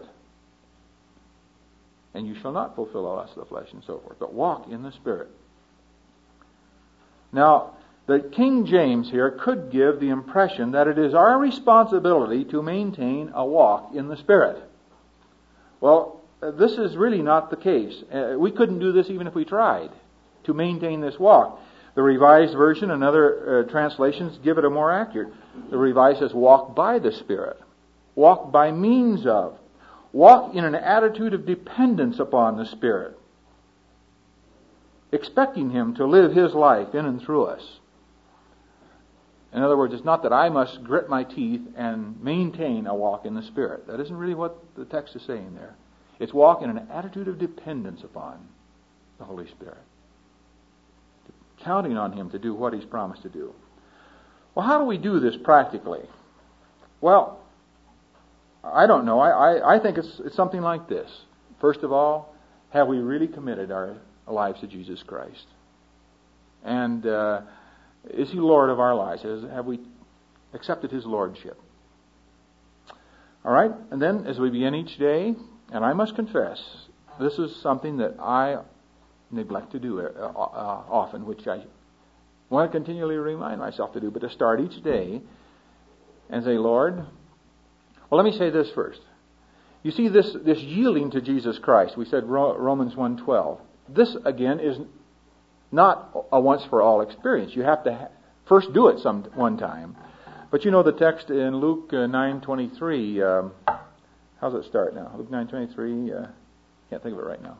And you shall not fulfill the lust of the flesh and so forth, but walk in the Spirit. Now, the King James here could give the impression that it is our responsibility to maintain a walk in the Spirit. Well, this is really not the case. Uh, we couldn't do this even if we tried to maintain this walk. The Revised Version and other uh, translations give it a more accurate. The Revised says, walk by the Spirit. Walk by means of. Walk in an attitude of dependence upon the Spirit. Expecting Him to live His life in and through us. In other words, it's not that I must grit my teeth and maintain a walk in the Spirit. That isn't really what the text is saying there. It's walk in an attitude of dependence upon the Holy Spirit. Counting on Him to do what He's promised to do. Well, how do we do this practically? Well, I don't know. I, I, I think it's, it's something like this. First of all, have we really committed our lives to Jesus Christ? And uh, is He Lord of our lives? Has, have we accepted His Lordship? All right. And then as we begin each day, and I must confess, this is something that I neglect to do uh, uh, often, which I want to continually remind myself to do, but to start each day and say, Lord, well, let me say this first. You see, this, this yielding to Jesus Christ, we said Romans one twelve. This, again, is not a once-for-all experience. You have to ha- first do it some one time. But you know the text in Luke uh, nine twenty-three. Um, how does it start now? Luke nine twenty-three. Uh, can't think of it right now.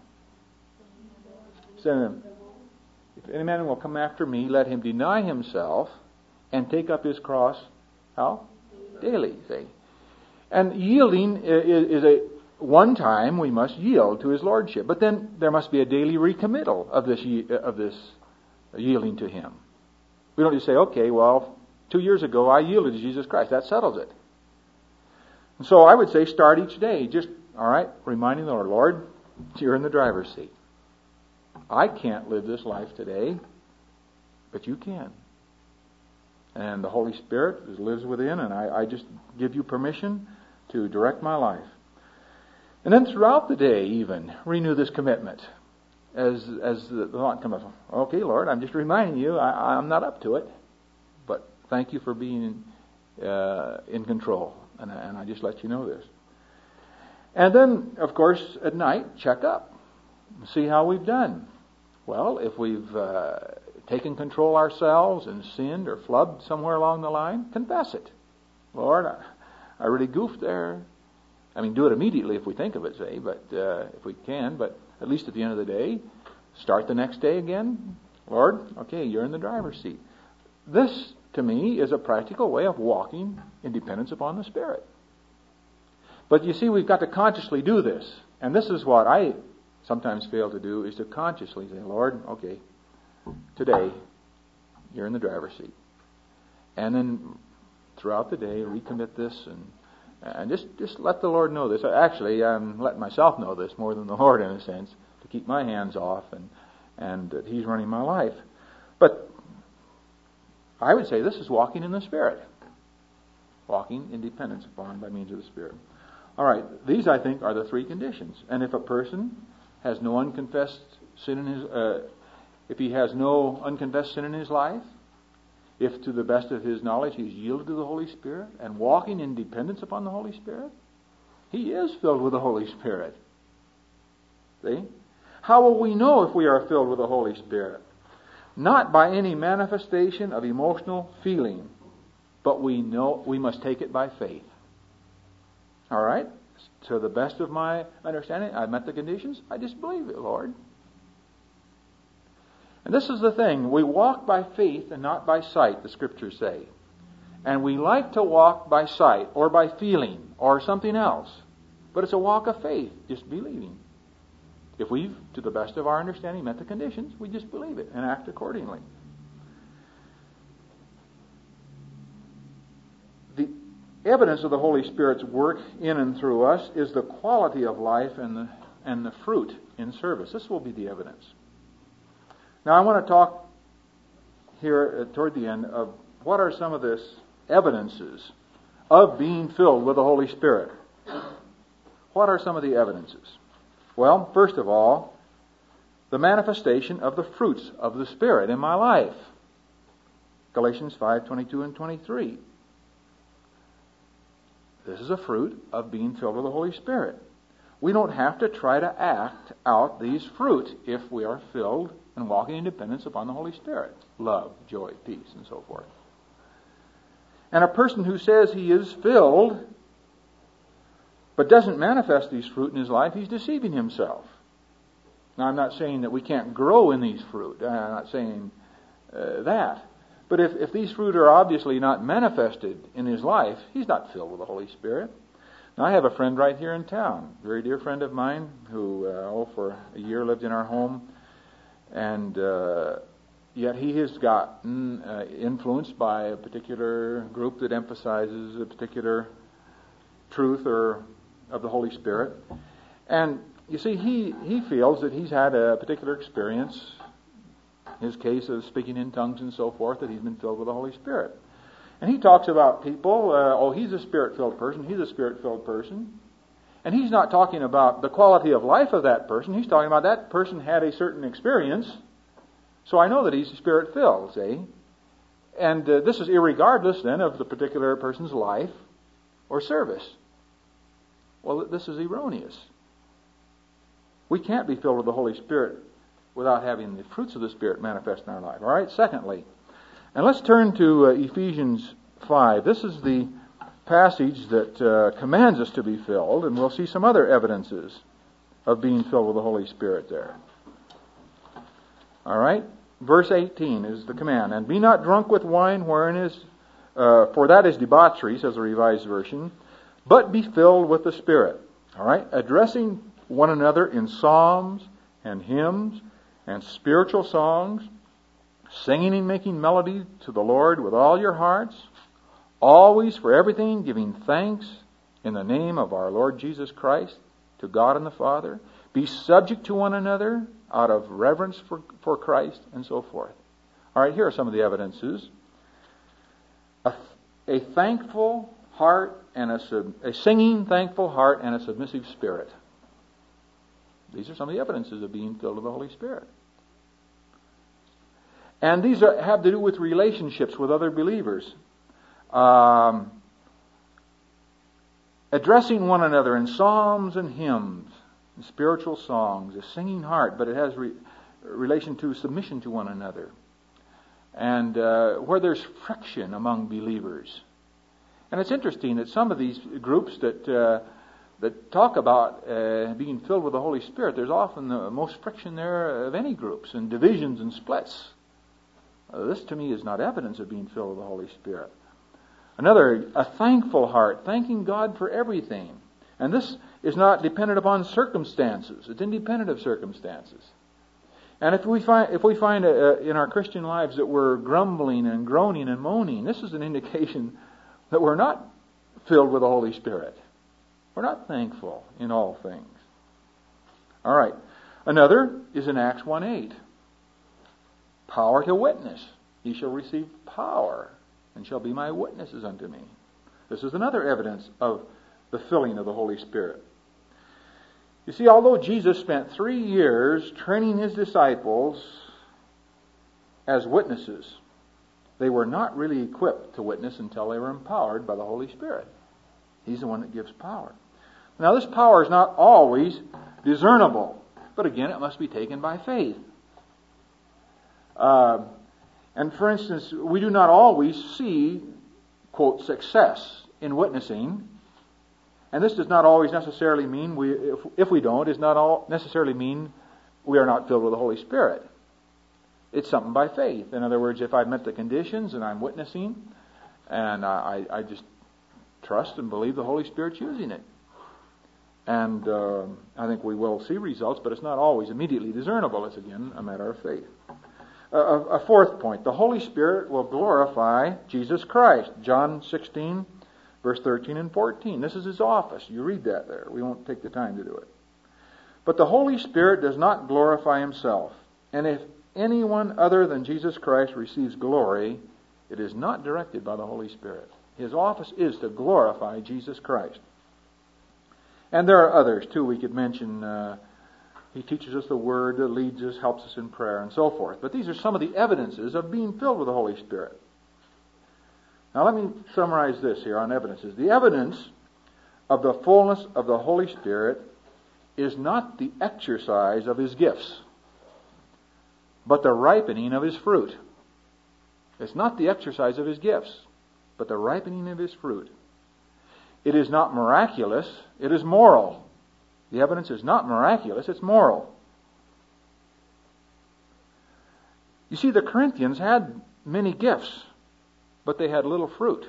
So, if any man will come after me, let him deny himself and take up his cross. How? Daily. See. And yielding is, is a one time we must yield to His Lordship, but then there must be a daily recommittal of this of this yielding to Him. We don't just say, okay, well, two years ago I yielded to Jesus Christ. That settles it. And so I would say start each day. Just, all right, reminding the Lord, Lord, you're in the driver's seat. I can't live this life today, but you can. And the Holy Spirit lives within, and I, I just give you permission to direct my life. And then throughout the day, even, renew this commitment. As as the thought comes up, okay, Lord, I'm just reminding you, I, I'm not up to it, but thank you for being uh, in control, and, and I just let you know this. And then, of course, at night, check up, see how we've done. Well, if we've uh, taken control ourselves and sinned or flubbed somewhere along the line, confess it. Lord, I, I really goofed there. I mean, do it immediately if we think of it, say, but uh, if we can, but at least at the end of the day, start the next day again. Lord, okay, you're in the driver's seat. This, to me, is a practical way of walking in dependence upon the Spirit. But you see, we've got to consciously do this. And this is what I sometimes fail to do, is to consciously say, Lord, okay, today, you're in the driver's seat. And then throughout the day, recommit this and And just, just let the Lord know this. Actually, I'm letting myself know this more than the Lord, in a sense, to keep my hands off and, and that He's running my life. But I would say this is walking in the Spirit. Walking in dependence upon by means of the Spirit. All right, these, I think, are the three conditions. And if a person has no unconfessed sin in his, uh, if he has no unconfessed sin in his life, if to the best of his knowledge he's yielded to the Holy Spirit and walking in dependence upon the Holy Spirit, he is filled with the Holy Spirit. See? How will we know if we are filled with the Holy Spirit? Not by any manifestation of emotional feeling, but we know we must take it by faith. All right? To the best of my understanding, I've met the conditions. I just believe it, Lord. And this is the thing. We walk by faith and not by sight, the Scriptures say. And we like to walk by sight or by feeling or something else. But it's a walk of faith, just believing. If we've, to the best of our understanding, met the conditions, we just believe it and act accordingly. evidence of the Holy Spirit's work in and through us is the quality of life and the, and the fruit in service. This will be the evidence. Now I want to talk here uh, toward the end of what are some of the evidences of being filled with the Holy Spirit. What are some of the evidences? Well, first of all, the manifestation of the fruits of the Spirit in my life. Galatians five twenty-two and twenty-three. This is a fruit of being filled with the Holy Spirit. We don't have to try to act out these fruit if we are filled and walking in dependence upon the Holy Spirit. Love, joy, peace, and so forth. And a person who says he is filled but doesn't manifest these fruit in his life, he's deceiving himself. Now, I'm not saying that we can't grow in these fruit. I'm not saying uh, that. But if, if these fruit are obviously not manifested in his life, he's not filled with the Holy Spirit. Now, I have a friend right here in town, a very dear friend of mine, who, uh, oh, for a year lived in our home. And uh, yet he has gotten uh, influenced by a particular group that emphasizes a particular truth or of the Holy Spirit. And you see, he, he feels that he's had a particular experience, his case of speaking in tongues and so forth, that he's been filled with the Holy Spirit. And he talks about people, uh, oh, he's a Spirit-filled person, he's a Spirit-filled person. And he's not talking about the quality of life of that person, he's talking about that person had a certain experience, so I know that he's Spirit-filled, see? And uh, this is irregardless then of the particular person's life or service. Well, this is erroneous. We can't be filled with the Holy Spirit without having the fruits of the Spirit manifest in our life. All right, secondly, and let's turn to uh, Ephesians five. This is the passage that uh, commands us to be filled, and we'll see some other evidences of being filled with the Holy Spirit there. All right, verse eighteen is the command. And be not drunk with wine wherein is, uh, for that is debauchery, says the Revised Version, but be filled with the Spirit. All right, addressing one another in psalms and hymns and spiritual songs, singing and making melody to the Lord with all your hearts, always for everything giving thanks in the name of our Lord Jesus Christ to God and the Father. Be subject to one another out of reverence for, for Christ, and so forth. All right, here are some of the evidences. A, a thankful heart and a, sub, a singing, thankful heart and a submissive spirit. These are some of the evidences of being filled with the Holy Spirit. And these are, have to do with relationships with other believers. Um, addressing one another in psalms and hymns, and spiritual songs, a singing heart, but it has re- relation to submission to one another. And uh, where there's friction among believers. And it's interesting that some of these groups that uh, that talk about uh, being filled with the Holy Spirit, there's often the most friction there of any groups, and divisions and splits. Uh, this to me is not evidence of being filled with the Holy Spirit. Another, a thankful heart, thanking God for everything. And this is not dependent upon circumstances. It's independent of circumstances. And if we find if we find uh, in our Christian lives that we're grumbling and groaning and moaning, this is an indication that we're not filled with the Holy Spirit. We're not thankful in all things. All right. Another is in Acts one eight. Power to witness. Ye shall receive power and shall be my witnesses unto me. This is another evidence of the filling of the Holy Spirit. You see, although Jesus spent three years training his disciples as witnesses, they were not really equipped to witness until they were empowered by the Holy Spirit. He's the one that gives power. Now, this power is not always discernible, but again, it must be taken by faith. Uh, and for instance, we do not always see, quote, success in witnessing. And this does not always necessarily mean, we, if, if we don't, does not all necessarily mean we are not filled with the Holy Spirit. It's something by faith. In other words, if I've met the conditions and I'm witnessing, and I, I just trust and believe the Holy Spirit's using it. And uh, I think we will see results, but it's not always immediately discernible. It's again a matter of faith. Uh, a, a fourth point, the Holy Spirit will glorify Jesus Christ. John sixteen, Verse thirteen and fourteen. This is His office. You read that there. We won't take the time to do it. But the Holy Spirit does not glorify Himself. And if anyone other than Jesus Christ receives glory, it is not directed by the Holy Spirit. His office is to glorify Jesus Christ. And there are others too we could mention. Uh, he teaches us the Word, leads us, helps us in prayer, and so forth. But these are some of the evidences of being filled with the Holy Spirit. Now let me summarize this here on evidences. The evidence of the fullness of the Holy Spirit is not the exercise of His gifts, but the ripening of His fruit. It's not the exercise of His gifts, but the ripening of His fruit. It is not miraculous, it is moral. The evidence is not miraculous, it's moral. You see, the Corinthians had many gifts, but they had little fruit.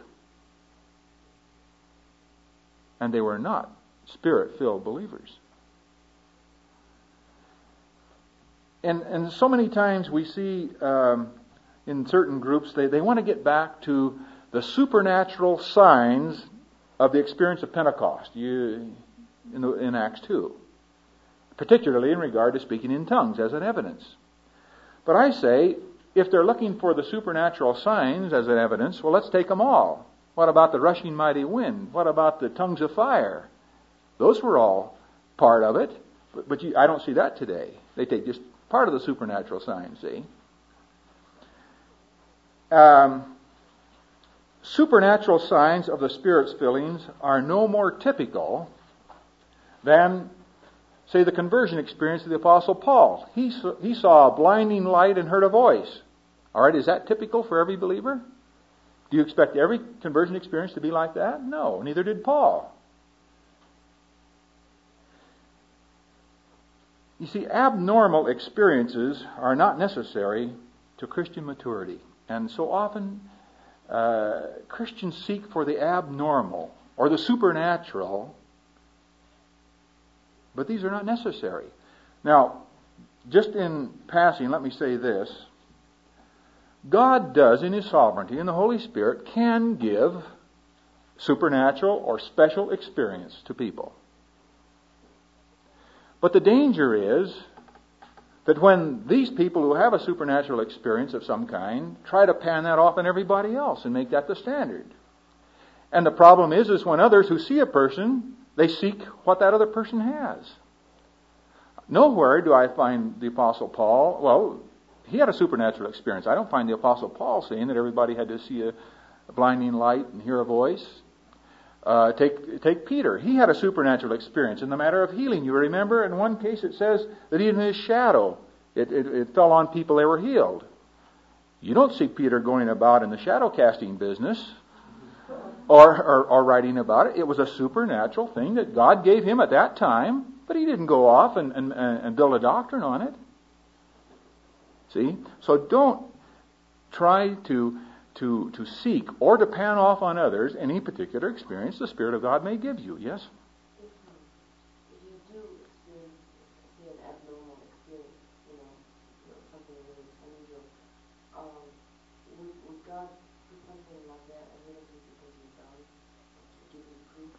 And they were not Spirit-filled believers. And, and so many times we see um, in certain groups, they, they want to get back to the supernatural signs of the experience of Pentecost you, in, the, in Acts two. Particularly in regard to speaking in tongues as an evidence. But I say, if they're looking for the supernatural signs as an evidence, well, let's take them all. What about the rushing mighty wind? What about the tongues of fire? Those were all part of it. But, but you, I don't see that today. They take just part of the supernatural signs, see? Um, supernatural signs of the Spirit's fillings are no more typical than, say, the conversion experience of the Apostle Paul. He saw, he saw a blinding light and heard a voice. All right, is that typical for every believer? Do you expect every conversion experience to be like that? No, neither did Paul. You see, abnormal experiences are not necessary to Christian maturity. And so often, uh, Christians seek for the abnormal or the supernatural, but these are not necessary. Now, just in passing, let me say this. God does, in His sovereignty, and the Holy Spirit can give supernatural or special experience to people. But the danger is that when these people who have a supernatural experience of some kind try to pan that off on everybody else and make that the standard. And the problem is, is when others who see a person, they seek what that other person has. Nowhere do I find the Apostle Paul, well, he had a supernatural experience. I don't find the Apostle Paul saying that everybody had to see a, a blinding light and hear a voice. Uh, take take Peter. He had a supernatural experience in the matter of healing. You remember in one case it says that even his shadow, it, it, it fell on people, they were healed. You don't see Peter going about in the shadow casting business or, or, or writing about it. It was a supernatural thing that God gave him at that time, but he didn't go off and, and, and build a doctrine on it. See? So don't try to To, to seek or to pan off on others any particular experience the Spirit of God may give you. Yes? If you, if you do experience say, an abnormal experience, you know, you know something really unusual, um, would, would God do something like that ahead of you because you're done to give you proof?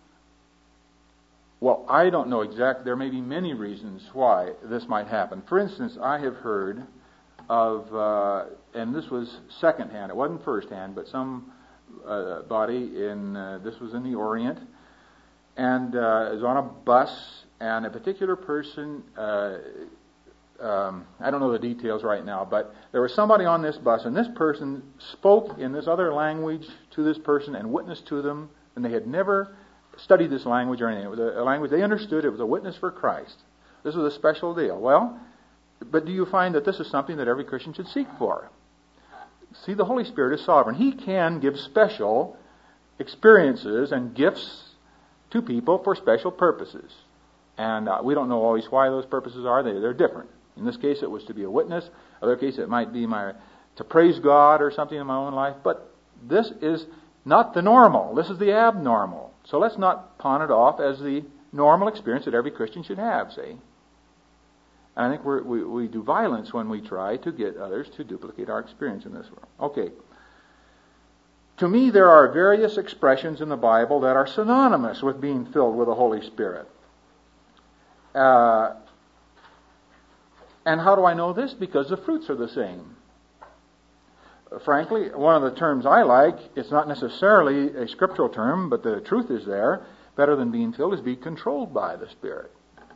Well, I don't know exactly. There may be many reasons why this might happen. For instance, I have heard of, uh, and this was second-hand, it wasn't first-hand, but some uh, body in, uh, this was in the Orient, and uh, is on a bus, and a particular person, uh, um, I don't know the details right now, but there was somebody on this bus, and this person spoke in this other language to this person and witnessed to them, and they had never studied this language or anything. It was a, a language they understood. It was a witness for Christ. This was a special deal. Well, but do you find that this is something that every Christian should seek for? See, the Holy Spirit is sovereign. He can give special experiences and gifts to people for special purposes. And uh, we don't know always why those purposes are. They, they're different. In this case, it was to be a witness. Other case, it might be my to praise God or something in my own life. But this is not the normal. This is the abnormal. So let's not pawn it off as the normal experience that every Christian should have, see? And I think we're, we we do violence when we try to get others to duplicate our experience in this world. Okay. To me, there are various expressions in the Bible that are synonymous with being filled with the Holy Spirit. Uh, and how do I know this? Because the fruits are the same. Frankly, one of the terms I like, it's not necessarily a scriptural term, but the truth is there, better than being filled, is be controlled by the Spirit.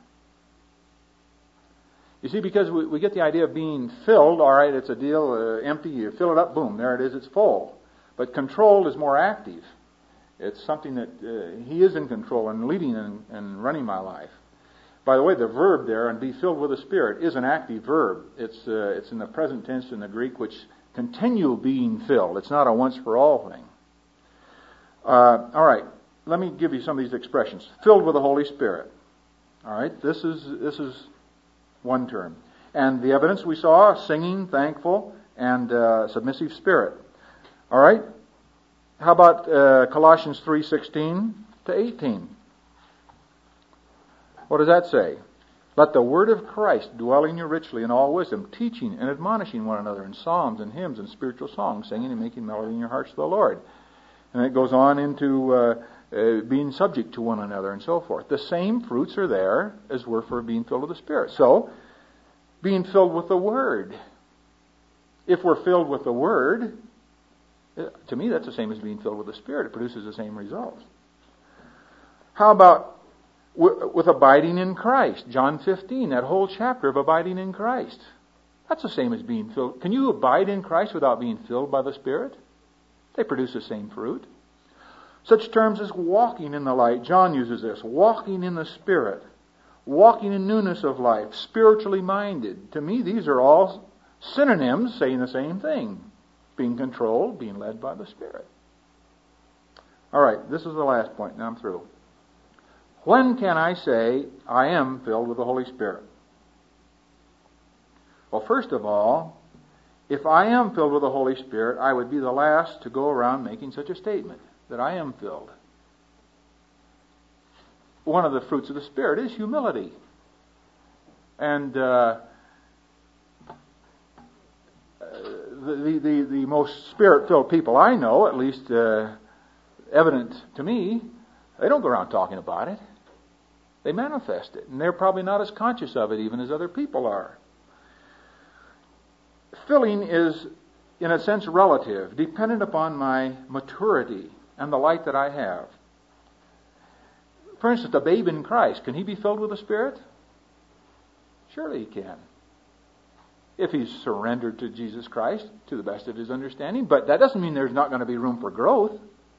You see, because we, we get the idea of being filled, all right, it's a deal, uh, empty, you fill it up, boom, there it is, it's full. But controlled is more active. It's something that uh, He is in control and leading and, and running my life. By the way, the verb there, and be filled with the Spirit, is an active verb. It's uh, it's in the present tense in the Greek, which continue being filled. It's not a once-for-all thing. Uh, all right, let me give you some of these expressions. Filled with the Holy Spirit. All right, this is this is one term. And the evidence we saw, singing, thankful, and uh, submissive spirit. All right, how about uh, Colossians three sixteen to eighteen? What does that say? Let the word of Christ dwell in you richly in all wisdom, teaching and admonishing one another in psalms and hymns and spiritual songs, singing and making melody in your hearts to the Lord. And it goes on into uh, uh, being subject to one another and so forth. The same fruits are there as were for being filled with the Spirit. So, being filled with the Word. If we're filled with the Word, to me that's the same as being filled with the Spirit. It produces the same results. How about with abiding in Christ? John fifteen, that whole chapter of abiding in Christ. That's the same as being filled. Can you abide in Christ without being filled by the Spirit? They produce the same fruit. Such terms as walking in the light. John uses this. Walking in the Spirit. Walking in newness of life. Spiritually minded. To me, these are all synonyms saying the same thing. Being controlled, being led by the Spirit. All right, this is the last point. Now I'm through. When can I say I am filled with the Holy Spirit? Well, first of all, if I am filled with the Holy Spirit, I would be the last to go around making such a statement, that I am filled. One of the fruits of the Spirit is humility. And uh, the, the, the most Spirit-filled people I know, at least uh, evident to me, they don't go around talking about it. They manifest it. And they're probably not as conscious of it even as other people are. Filling is, in a sense, relative, dependent upon my maturity and the light that I have. For instance, a babe in Christ, can he be filled with the Spirit? Surely he can. If he's surrendered to Jesus Christ to the best of his understanding. But that doesn't mean there's not going to be room for growth.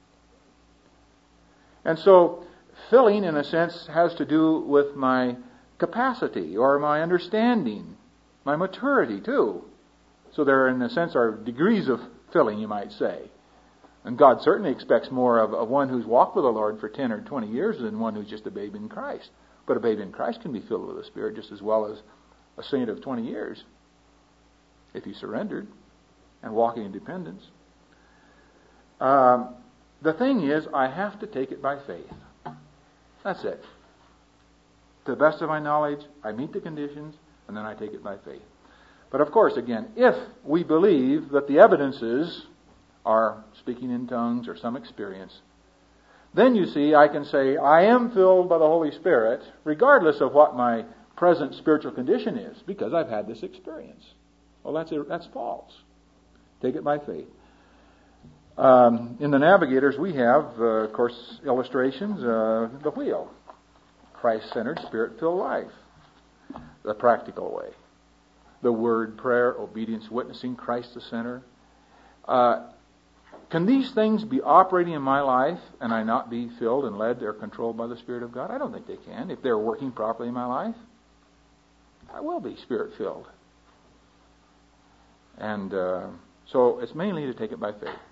And so, filling, in a sense, has to do with my capacity or my understanding, my maturity, too. So there, in a sense, are degrees of filling, you might say. And God certainly expects more of, of one who's walked with the Lord for ten or twenty years than one who's just a babe in Christ. But a babe in Christ can be filled with the Spirit just as well as a saint of twenty years, if he surrendered and walking in dependence. Um, the thing is, I have to take it by faith. That's it. To the best of my knowledge, I meet the conditions, and then I take it by faith. But of course, again, if we believe that the evidences are speaking in tongues or some experience, then you see, I can say, I am filled by the Holy Spirit, regardless of what my present spiritual condition is, because I've had this experience. Well, that's a, that's false. Take it by faith. Um, in the Navigators, we have, uh, of course, illustrations. Uh, the wheel, Christ-centered, Spirit-filled life, the practical way. The word, prayer, obedience, witnessing, Christ the center. Uh, can these things be operating in my life and I not be filled and led or controlled by the Spirit of God? I don't think they can. If they're working properly in my life, I will be Spirit-filled. And uh, so it's mainly to take it by faith.